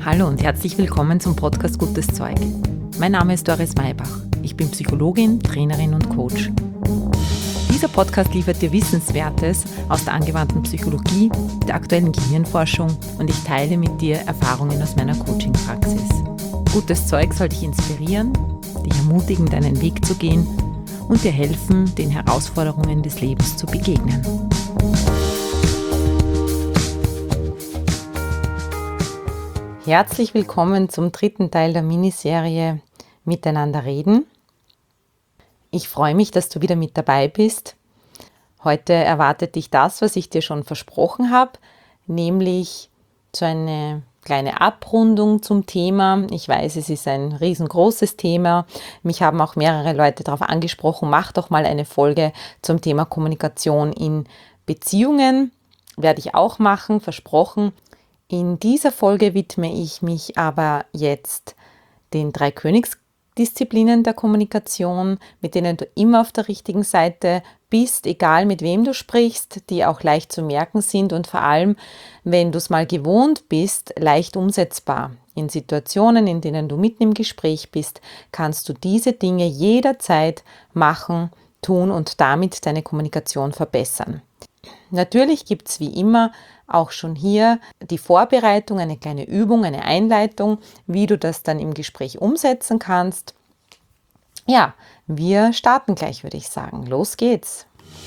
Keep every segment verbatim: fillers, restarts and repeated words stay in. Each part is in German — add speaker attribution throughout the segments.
Speaker 1: Hallo und herzlich willkommen zum Podcast Gutes Zeug. Mein Name ist Doris Maybach. Ich bin Psychologin, Trainerin und Coach. Dieser Podcast liefert dir Wissenswertes aus der angewandten Psychologie, der aktuellen Gehirnforschung und ich teile mit dir Erfahrungen aus meiner Coaching-Praxis. Gutes Zeug soll dich inspirieren, dich ermutigen, deinen Weg zu gehen und dir helfen, den Herausforderungen des Lebens zu begegnen. Herzlich willkommen zum dritten Teil der Miniserie Miteinander reden. Ich freue mich, dass du wieder mit dabei bist. Heute erwartet dich das, was ich dir schon versprochen habe, nämlich so eine kleine Abrundung zum Thema. Ich weiß, es ist ein riesengroßes Thema. Mich haben auch mehrere Leute darauf angesprochen, mach doch mal eine Folge zum Thema Kommunikation in Beziehungen. Werde ich auch machen, versprochen. In dieser Folge widme ich mich aber jetzt den drei Königsdisziplinen der Kommunikation, mit denen du immer auf der richtigen Seite bist, egal mit wem du sprichst, die auch leicht zu merken sind und vor allem, wenn du es mal gewohnt bist, leicht umsetzbar. In Situationen, in denen du mitten im Gespräch bist, kannst du diese Dinge jederzeit machen, tun und damit deine Kommunikation verbessern. Natürlich gibt es wie immer auch schon hier die Vorbereitung, eine kleine Übung, eine Einleitung, wie du das dann im Gespräch umsetzen kannst. Ja, wir starten gleich, würde ich sagen. Los geht's.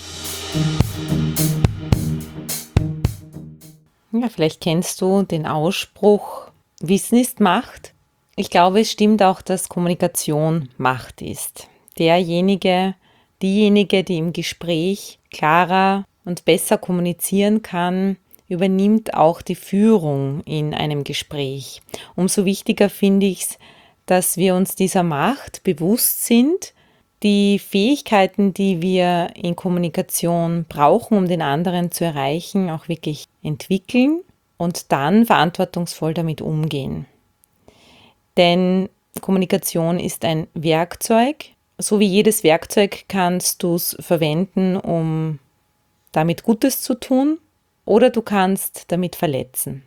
Speaker 1: Ja, vielleicht kennst du den Ausspruch, Wissen ist Macht. Ich glaube, es stimmt auch, dass Kommunikation Macht ist. Derjenige, diejenige, die im Gespräch klarer und besser kommunizieren kann, übernimmt auch die Führung in einem Gespräch. Umso wichtiger finde ich es, dass wir uns dieser Macht bewusst sind, die Fähigkeiten, die wir in Kommunikation brauchen, um den anderen zu erreichen, auch wirklich entwickeln und dann verantwortungsvoll damit umgehen. Denn Kommunikation ist ein Werkzeug. So wie jedes Werkzeug kannst du es verwenden, um damit Gutes zu tun, oder du kannst damit verletzen.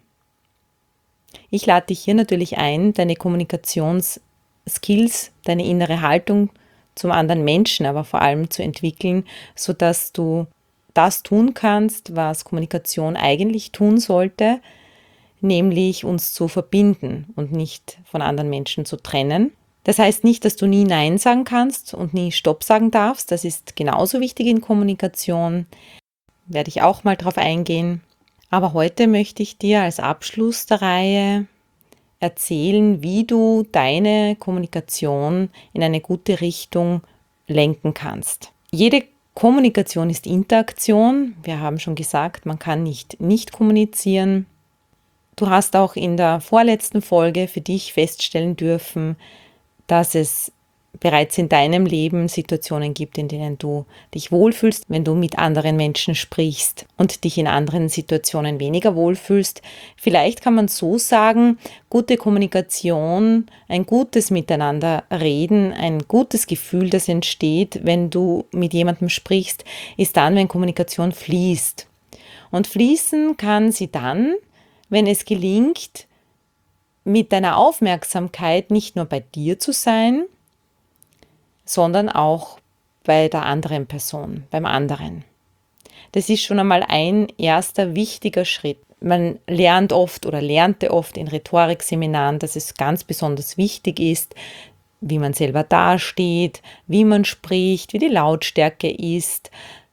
Speaker 1: Ich lade dich hier natürlich ein, deine Kommunikationsskills, deine innere Haltung zum anderen Menschen, aber vor allem zu entwickeln, sodass du das tun kannst, was Kommunikation eigentlich tun sollte, nämlich uns zu verbinden und nicht von anderen Menschen zu trennen. Das heißt nicht, dass du nie Nein sagen kannst und nie Stopp sagen darfst. Das ist genauso wichtig in Kommunikation. Werde ich auch mal drauf eingehen. Aber heute möchte ich dir als Abschluss der Reihe erzählen, wie du deine Kommunikation in eine gute Richtung lenken kannst. Jede Kommunikation ist Interaktion. Wir haben schon gesagt, man kann nicht nicht kommunizieren. Du hast auch in der vorletzten Folge für dich feststellen dürfen, dass es bereits in deinem Leben Situationen gibt, in denen du dich wohlfühlst, wenn du mit anderen Menschen sprichst und dich in anderen Situationen weniger wohlfühlst. Vielleicht kann man so sagen, gute Kommunikation, ein gutes Miteinander reden, ein gutes Gefühl, das entsteht, wenn du mit jemandem sprichst, ist dann, wenn Kommunikation fließt. Und fließen kann sie dann, wenn es gelingt, mit deiner Aufmerksamkeit nicht nur bei dir zu sein, sondern auch bei der anderen Person, beim anderen. Das ist schon einmal ein erster wichtiger Schritt. Man lernt oft oder lernte oft in Rhetorikseminaren, dass es ganz besonders wichtig ist, wie man selber dasteht, wie man spricht, wie die Lautstärke ist.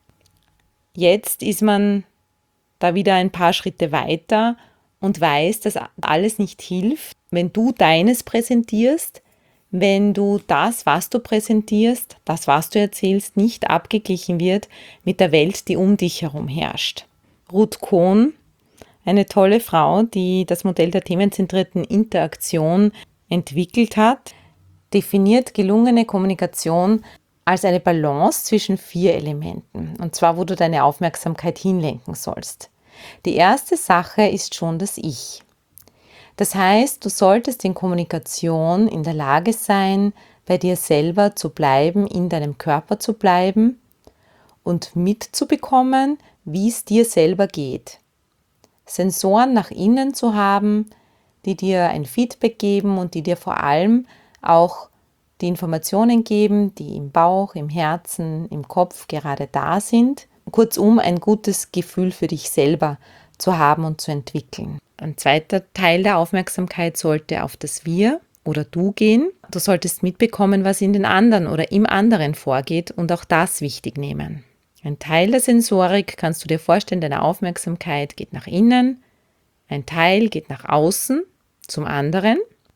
Speaker 1: Jetzt ist man da wieder ein paar Schritte weiter und weiß, dass alles nicht hilft, wenn du deines präsentierst, wenn du das, was du präsentierst, das, was du erzählst, nicht abgeglichen wird mit der Welt, die um dich herum herrscht. Ruth Cohn, eine tolle Frau, die das Modell der themenzentrierten Interaktion entwickelt hat, definiert gelungene Kommunikation als eine Balance zwischen vier Elementen, und zwar, wo du deine Aufmerksamkeit hinlenken sollst. Die erste Sache ist schon das Ich. Das heißt, du solltest in Kommunikation in der Lage sein, bei dir selber zu bleiben, in deinem Körper zu bleiben und mitzubekommen, wie es dir selber geht. Sensoren nach innen zu haben, die dir ein Feedback geben und die dir vor allem auch die Informationen geben, die im Bauch, im Herzen, im Kopf gerade da sind. Kurzum, ein gutes Gefühl für dich selber zu haben und zu entwickeln. Ein zweiter Teil der Aufmerksamkeit sollte auf das Wir oder Du gehen. Du solltest mitbekommen, was in den anderen oder im anderen vorgeht und auch das wichtig nehmen. Ein Teil der Sensorik, kannst du dir vorstellen, deine Aufmerksamkeit geht nach innen, ein Teil geht nach außen zum anderen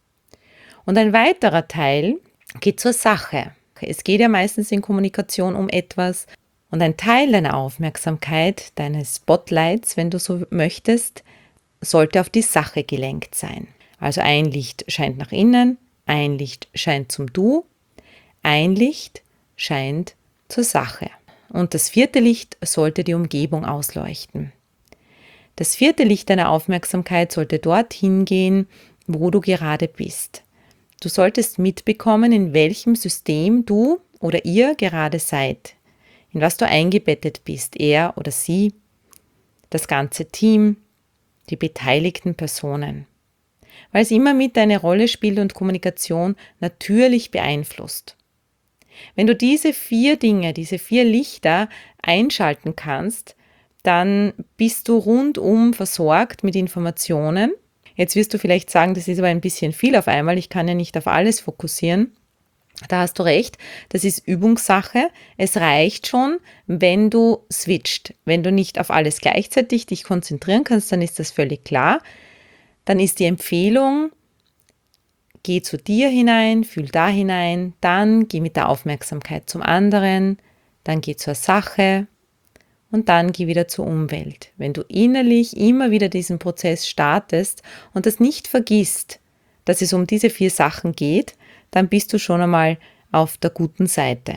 Speaker 1: und ein weiterer Teil geht zur Sache. Es geht ja meistens in Kommunikation um etwas und ein Teil deiner Aufmerksamkeit, deines Spotlights, wenn du so möchtest, sollte auf die Sache gelenkt sein. Also ein Licht scheint nach innen, ein Licht scheint zum Du, ein Licht scheint zur Sache. Und das vierte Licht sollte die Umgebung ausleuchten. Das vierte Licht deiner Aufmerksamkeit sollte dorthin gehen, wo du gerade bist. Du solltest mitbekommen, in welchem System du oder ihr gerade seid, in was du eingebettet bist, er oder sie, das ganze Team, die beteiligten Personen. Weil es immer mit eine Rolle spielt und Kommunikation natürlich beeinflusst. Wenn du diese vier Dinge, diese vier Lichter einschalten kannst, dann bist du rundum versorgt mit Informationen. Jetzt wirst du vielleicht sagen, das ist aber ein bisschen viel auf einmal, ich kann ja nicht auf alles fokussieren. Da hast du recht, das ist Übungssache. Es reicht schon, wenn du switcht. Wenn du nicht auf alles gleichzeitig dich konzentrieren kannst, dann ist das völlig klar. Dann ist die Empfehlung, geh zu dir hinein, fühl da hinein, dann geh mit der Aufmerksamkeit zum anderen, dann geh zur Sache und dann geh wieder zur Umwelt. Wenn du innerlich immer wieder diesen Prozess startest und das nicht vergisst, dass es um diese vier Sachen geht, dann bist du schon einmal auf der guten Seite.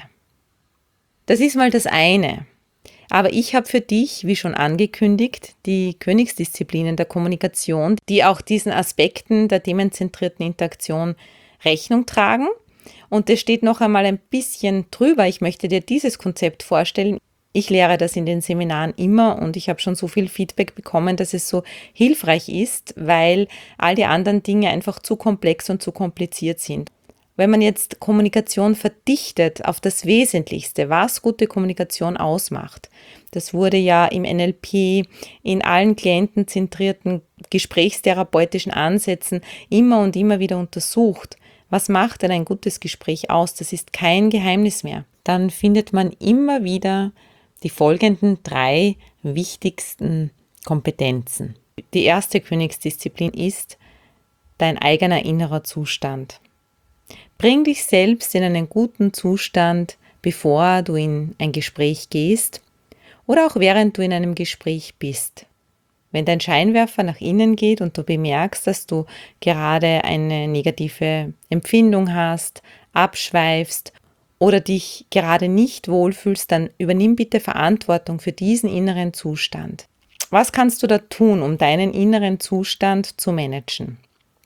Speaker 1: Das ist mal das eine. Aber ich habe für dich, wie schon angekündigt, die Königsdisziplinen der Kommunikation, die auch diesen Aspekten der themenzentrierten Interaktion Rechnung tragen. Und es steht noch einmal ein bisschen drüber. Ich möchte dir dieses Konzept vorstellen. Ich lehre das in den Seminaren immer und ich habe schon so viel Feedback bekommen, dass es so hilfreich ist, weil all die anderen Dinge einfach zu komplex und zu kompliziert sind. Wenn man jetzt Kommunikation verdichtet auf das Wesentlichste, was gute Kommunikation ausmacht, das wurde ja im N L P, in allen klientenzentrierten gesprächstherapeutischen Ansätzen immer und immer wieder untersucht. Was macht denn ein gutes Gespräch aus? Das ist kein Geheimnis mehr. Dann findet man immer wieder die folgenden drei wichtigsten Kompetenzen. Die erste Königsdisziplin ist dein eigener innerer Zustand. Bring dich selbst in einen guten Zustand, bevor du in ein Gespräch gehst oder auch während du in einem Gespräch bist. Wenn dein Scheinwerfer nach innen geht und du bemerkst, dass du gerade eine negative Empfindung hast, abschweifst oder dich gerade nicht wohlfühlst, dann übernimm bitte Verantwortung für diesen inneren Zustand. Was kannst du da tun, um deinen inneren Zustand zu managen?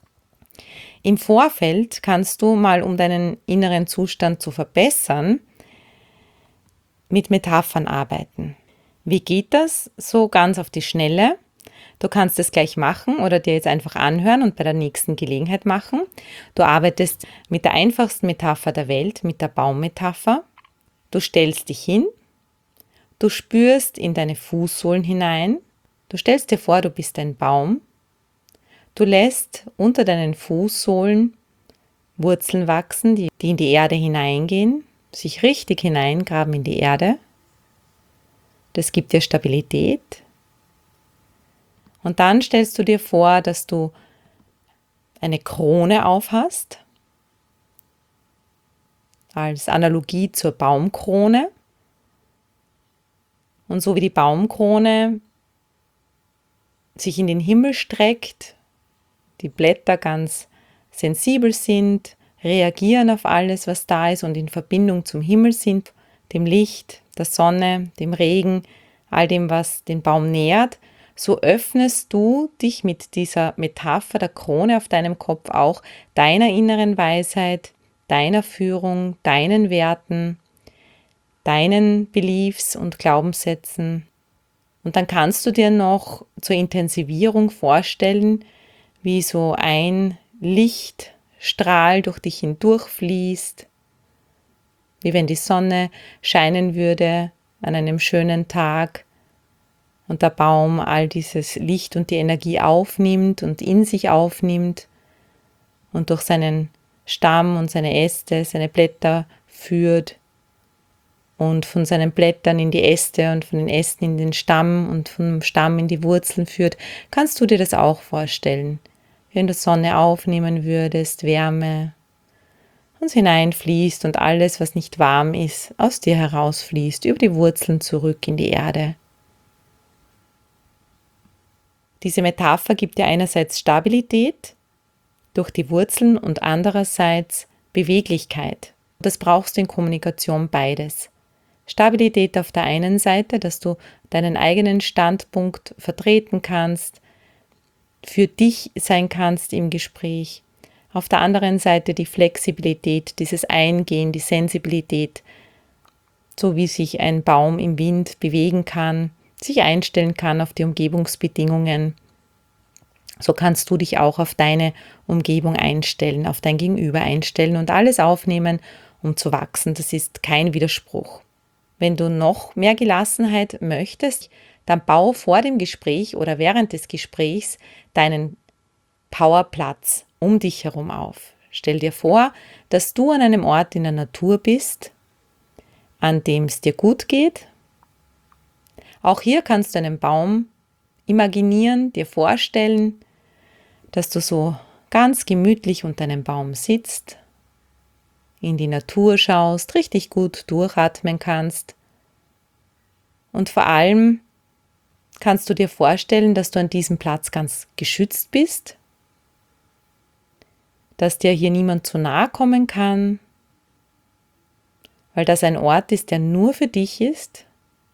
Speaker 1: Im Vorfeld kannst du mal, um deinen inneren Zustand zu verbessern, mit Metaphern arbeiten. Wie geht das? So ganz auf die Schnelle. Du kannst es gleich machen oder dir jetzt einfach anhören und bei der nächsten Gelegenheit machen. Du arbeitest mit der einfachsten Metapher der Welt, mit der Baummetapher. Du stellst dich hin, du spürst in deine Fußsohlen hinein, du stellst dir vor, du bist ein Baum. Du lässt unter deinen Fußsohlen Wurzeln wachsen, die in die Erde hineingehen, sich richtig hineingraben in die Erde. Das gibt dir Stabilität. Und dann stellst du dir vor, dass du eine Krone aufhast, als Analogie zur Baumkrone. Und so wie die Baumkrone sich in den Himmel streckt, die Blätter ganz sensibel sind, reagieren auf alles, was da ist und in Verbindung zum Himmel sind, dem Licht, der Sonne, dem Regen, all dem, was den Baum nährt, so öffnest du dich mit dieser Metapher der Krone auf deinem Kopf auch deiner inneren Weisheit, deiner Führung, deinen Werten, deinen Beliefs und Glaubenssätzen. Und dann kannst du dir noch zur Intensivierung vorstellen, wie so ein Lichtstrahl durch dich hindurchfließt, wie wenn die Sonne scheinen würde an einem schönen Tag und der Baum all dieses Licht und die Energie aufnimmt und in sich aufnimmt und durch seinen Stamm und seine Äste, seine Blätter führt und von seinen Blättern in die Äste und von den Ästen in den Stamm und vom Stamm in die Wurzeln führt, kannst du dir das auch vorstellen. Wenn du Sonne aufnehmen würdest, Wärme und hineinfließt und alles, was nicht warm ist, aus dir herausfließt, über die Wurzeln zurück in die Erde. Diese Metapher gibt dir einerseits Stabilität durch die Wurzeln und andererseits Beweglichkeit. Das brauchst du in Kommunikation beides. Stabilität auf der einen Seite, dass du deinen eigenen Standpunkt vertreten kannst, für dich sein kannst im Gespräch. Auf der anderen Seite die Flexibilität, dieses Eingehen, die Sensibilität, so wie sich ein Baum im Wind bewegen kann, sich einstellen kann auf die Umgebungsbedingungen. So kannst du dich auch auf deine Umgebung einstellen, auf dein Gegenüber einstellen und alles aufnehmen, um zu wachsen. Das ist kein Widerspruch. Wenn du noch mehr Gelassenheit möchtest, dann bau vor dem Gespräch oder während des Gesprächs deinen Powerplatz um dich herum auf. Stell dir vor, dass du an einem Ort in der Natur bist, an dem es dir gut geht. Auch hier kannst du einen Baum imaginieren, dir vorstellen, dass du so ganz gemütlich unter einem Baum sitzt, in die Natur schaust, richtig gut durchatmen kannst. Und vor allem kannst du dir vorstellen, dass du an diesem Platz ganz geschützt bist, dass dir hier niemand zu nahe kommen kann, weil das ein Ort ist, der nur für dich ist.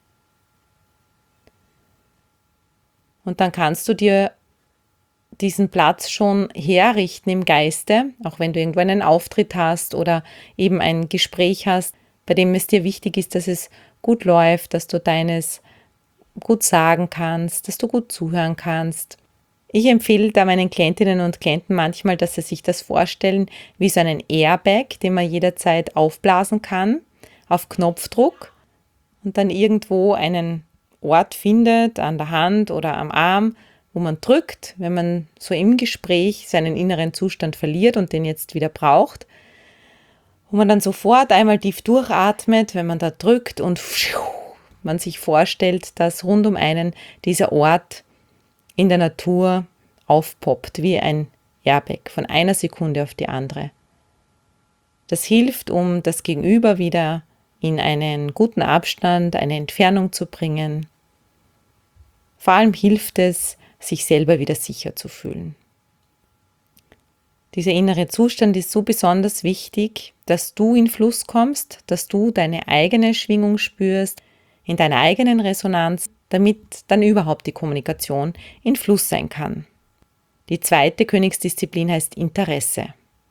Speaker 1: Und dann kannst du dir diesen Platz schon herrichten im Geiste, auch wenn du irgendwo einen Auftritt hast oder eben ein Gespräch hast, bei dem es dir wichtig ist, dass es gut läuft, dass du deines gut sagen kannst, dass du gut zuhören kannst. Ich empfehle da meinen Klientinnen und Klienten manchmal, dass sie sich das vorstellen wie so einen Airbag, den man jederzeit aufblasen kann, auf Knopfdruck und dann irgendwo einen Ort findet, an der Hand oder am Arm, wo man drückt, wenn man so im Gespräch seinen inneren Zustand verliert und den jetzt wieder braucht, wo man dann sofort einmal tief durchatmet, wenn man da drückt und man sich vorstellt, dass rund um einen dieser Ort in der Natur aufpoppt, wie ein Airbag, von einer Sekunde auf die andere. Das hilft, um das Gegenüber wieder in einen guten Abstand, eine Entfernung zu bringen. Vor allem hilft es, sich selber wieder sicher zu fühlen. Dieser innere Zustand ist so besonders wichtig, dass du in Fluss kommst, dass du deine eigene Schwingung spürst, in deiner eigenen Resonanz, damit dann überhaupt die Kommunikation in Fluss sein kann. Die zweite Königsdisziplin heißt Interesse.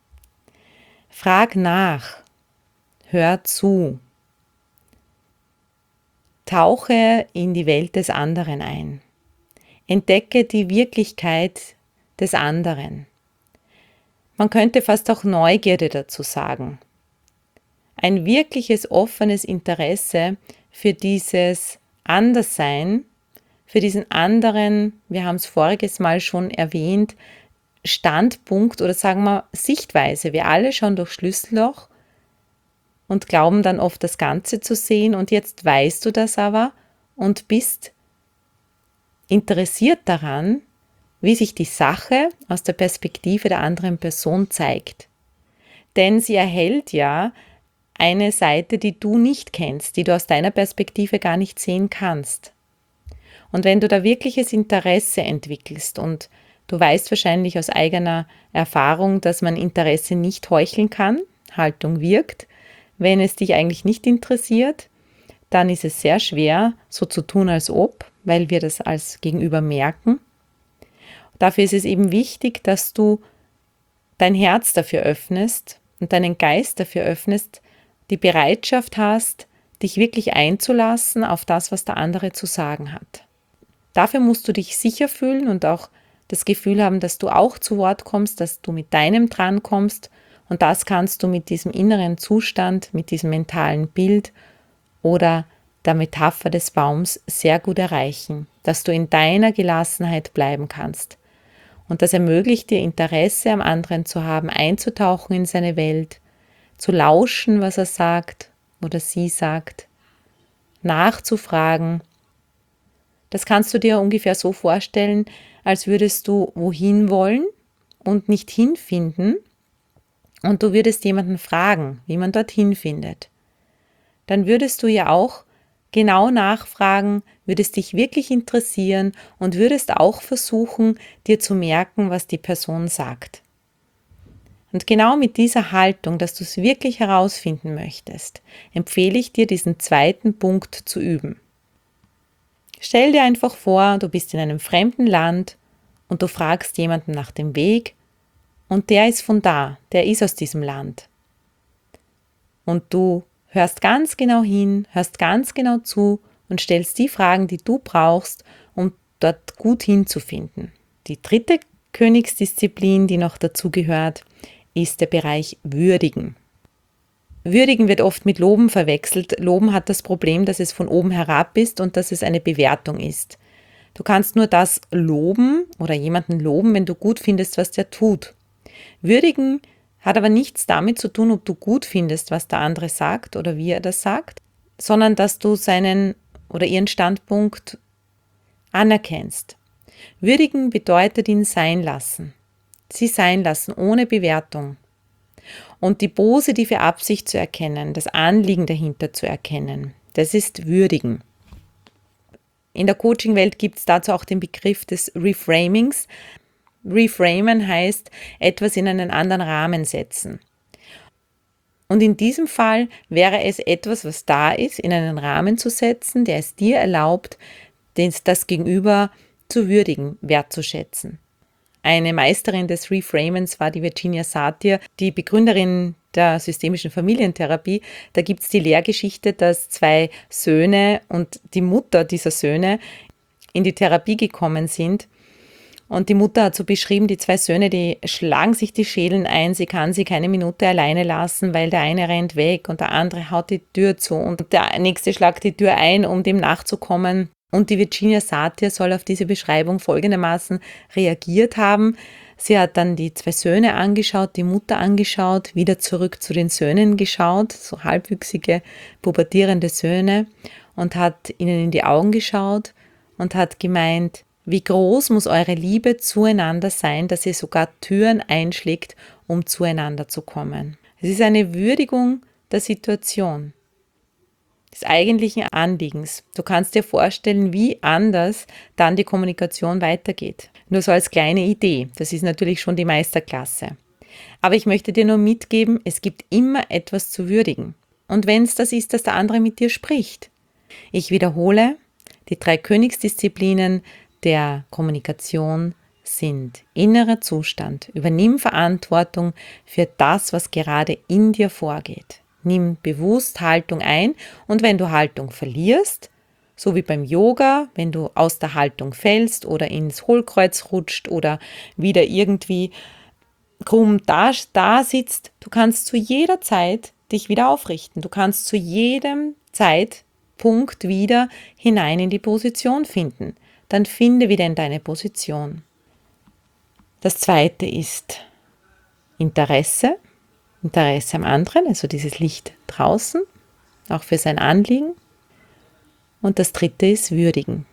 Speaker 1: Frag nach, hör zu, tauche in die Welt des anderen ein. Entdecke die Wirklichkeit des anderen. Man könnte fast auch Neugierde dazu sagen. Ein wirkliches offenes Interesse für dieses Anderssein, für diesen anderen, wir haben es voriges Mal schon erwähnt, Standpunkt oder sagen wir Sichtweise. Wir alle schauen durch Schlüsselloch und glauben dann oft das Ganze zu sehen und jetzt weißt du das aber und bist interessiert daran, wie sich die Sache aus der Perspektive der anderen Person zeigt. Denn sie erhält ja eine Seite, die du nicht kennst, die du aus deiner Perspektive gar nicht sehen kannst. Und wenn du da wirkliches Interesse entwickelst und du weißt wahrscheinlich aus eigener Erfahrung, dass man Interesse nicht heucheln kann, Haltung wirkt, wenn es dich eigentlich nicht interessiert, dann ist es sehr schwer, so zu tun, als ob, weil wir das als Gegenüber merken. Dafür ist es eben wichtig, dass du dein Herz dafür öffnest und deinen Geist dafür öffnest, die Bereitschaft hast, dich wirklich einzulassen auf das, was der andere zu sagen hat. Dafür musst du dich sicher fühlen und auch das Gefühl haben, dass du auch zu Wort kommst, dass du mit deinem dran kommst. Und das kannst du mit diesem inneren Zustand, mit diesem mentalen Bild oder der Metapher des Baums sehr gut erreichen, dass du in deiner Gelassenheit bleiben kannst. Und das ermöglicht dir, Interesse am anderen zu haben, einzutauchen in seine Welt, zu lauschen, was er sagt oder sie sagt, nachzufragen. Das kannst du dir ungefähr so vorstellen, als würdest du wohin wollen und nicht hinfinden und du würdest jemanden fragen, wie man dorthin findet. Dann würdest du ja auch genau nachfragen, würdest dich wirklich interessieren und würdest auch versuchen, dir zu merken, was die Person sagt. Und genau mit dieser Haltung, dass du es wirklich herausfinden möchtest, empfehle ich dir, diesen zweiten Punkt zu üben. Stell dir einfach vor, du bist in einem fremden Land und du fragst jemanden nach dem Weg und der ist von da, der ist aus diesem Land. Und du hörst ganz genau hin, hörst ganz genau zu und stellst die Fragen, die du brauchst, um dort gut hinzufinden. Die dritte Königsdisziplin, die noch dazu gehört, ist der Bereich Würdigen. Würdigen wird oft mit Loben verwechselt. Loben hat das Problem, dass es von oben herab ist und dass es eine Bewertung ist. Du kannst nur das loben oder jemanden loben, wenn du gut findest, was der tut. Würdigen hat aber nichts damit zu tun, ob du gut findest, was der andere sagt oder wie er das sagt, sondern dass du seinen oder ihren Standpunkt anerkennst. Würdigen bedeutet ihn sein lassen. Sie sein lassen, ohne Bewertung. Und die positive Absicht zu erkennen, das Anliegen dahinter zu erkennen, das ist Würdigen. In der Coaching-Welt gibt es dazu auch den Begriff des Reframings. Reframen heißt, etwas in einen anderen Rahmen setzen. Und in diesem Fall wäre es etwas, was da ist, in einen Rahmen zu setzen, der es dir erlaubt, das Gegenüber zu würdigen, wertzuschätzen. Eine Meisterin des Reframens war die Virginia Satir, die Begründerin der systemischen Familientherapie. Da gibt es die Lehrgeschichte, dass zwei Söhne und die Mutter dieser Söhne in die Therapie gekommen sind. Und die Mutter hat so beschrieben, die zwei Söhne, die schlagen sich die Schädeln ein, sie kann sie keine Minute alleine lassen, weil der eine rennt weg und der andere haut die Tür zu und der nächste schlagt die Tür ein, um dem nachzukommen. Und die Virginia Satir soll auf diese Beschreibung folgendermaßen reagiert haben. Sie hat dann die zwei Söhne angeschaut, die Mutter angeschaut, wieder zurück zu den Söhnen geschaut, so halbwüchsige, pubertierende Söhne, und hat ihnen in die Augen geschaut und hat gemeint, wie groß muss eure Liebe zueinander sein, dass ihr sogar Türen einschlägt, um zueinander zu kommen. Es ist eine Würdigung der Situation, des eigentlichen Anliegens. Du kannst dir vorstellen, wie anders dann die Kommunikation weitergeht. Nur so als kleine Idee. Das ist natürlich schon die Meisterklasse. Aber ich möchte dir nur mitgeben, es gibt immer etwas zu würdigen. Und wenn es das ist, dass der andere mit dir spricht. Ich wiederhole, die drei Königsdisziplinen der Kommunikation sind innerer Zustand. Übernimm Verantwortung für das, was gerade in dir vorgeht. Nimm bewusst Haltung ein und wenn du Haltung verlierst, so wie beim Yoga, wenn du aus der Haltung fällst oder ins Hohlkreuz rutscht oder wieder irgendwie krumm da, da sitzt, du kannst zu jeder Zeit dich wieder aufrichten. Du kannst zu jedem Zeitpunkt wieder hinein in die Position finden. Dann finde wieder in deine Position. Das zweite ist Interesse. Interesse am anderen, also dieses Licht draußen, auch für sein Anliegen. Und das dritte ist Würdigen.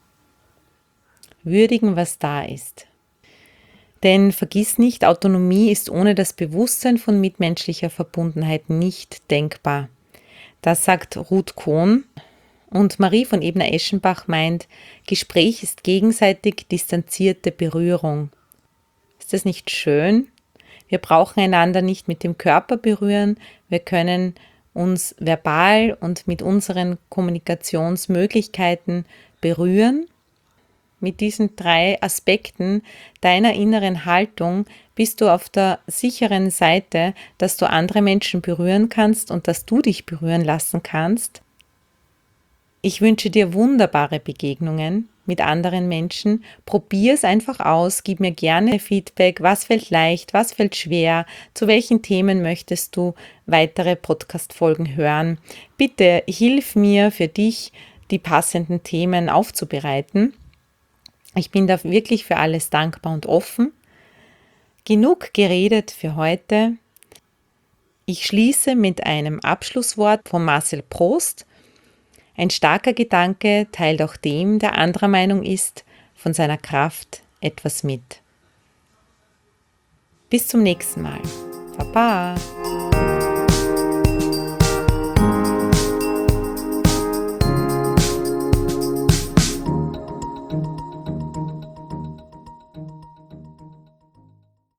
Speaker 1: Würdigen, was da ist. Denn vergiss nicht, Autonomie ist ohne das Bewusstsein von mitmenschlicher Verbundenheit nicht denkbar. Das sagt Ruth Kohn. Und Marie von Ebner-Eschenbach meint, Gespräch ist gegenseitig distanzierte Berührung. Ist das nicht schön? Wir brauchen einander nicht mit dem Körper berühren, wir können uns verbal und mit unseren Kommunikationsmöglichkeiten berühren. Mit diesen drei Aspekten deiner inneren Haltung bist du auf der sicheren Seite, dass du andere Menschen berühren kannst und dass du dich berühren lassen kannst. Ich wünsche dir wunderbare Begegnungen mit anderen Menschen. Probier es einfach aus, gib mir gerne Feedback, was fällt leicht, was fällt schwer, zu welchen Themen möchtest du weitere Podcast-Folgen hören. Bitte hilf mir für dich, die passenden Themen aufzubereiten. Ich bin da wirklich für alles dankbar und offen. Genug geredet für heute. Ich schließe mit einem Abschlusswort von Marcel Prost. Ein starker Gedanke teilt auch dem, der anderer Meinung ist, von seiner Kraft etwas mit. Bis zum nächsten Mal. Baba!